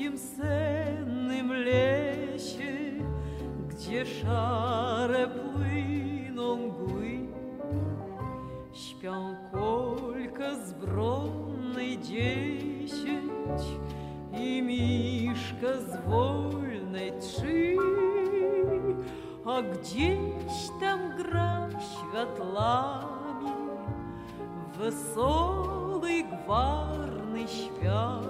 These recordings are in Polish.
tym sennym lesie, gdzie szare płyną mgły, śpią Kolka z Bronnej 10 i Miszka z Wolnej 3, a gdzieś tam gra światlami wesoły, gwarny świat.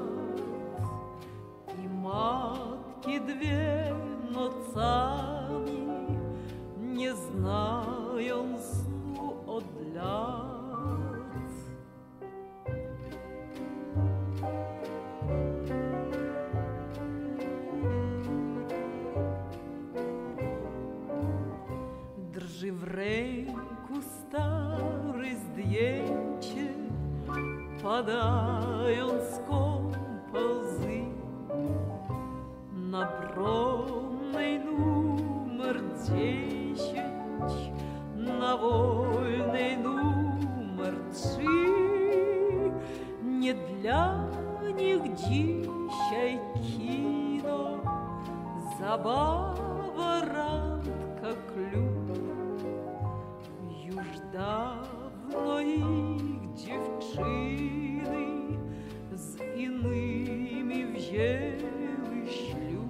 I matki dwie nocami nie znają snu od lat. Drży w ręku stare zdjęcie, padając z kompozy. Na Bronnej numer 10, na Wolnej numer 3. Nie dla nich dzisiaj kino, zabawa, randka, klub. Już dawno ich dziewczyny z innymi wzięły ślub.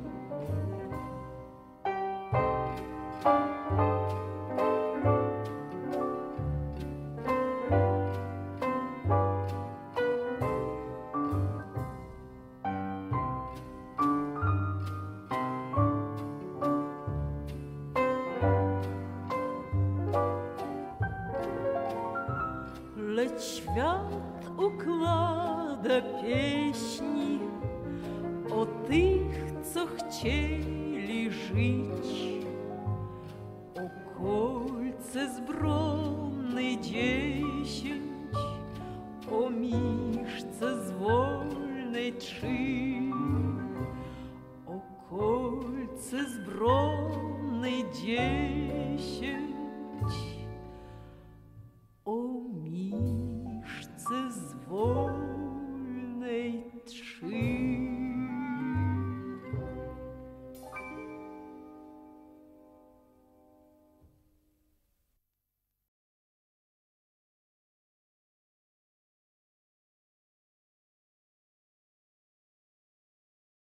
Lecz świat układa pieśni o tych, co chcieli żyć. O Kolce z Bronnej 10, o Miszce z Wolnej 3. O Kolce z Bronnej 10,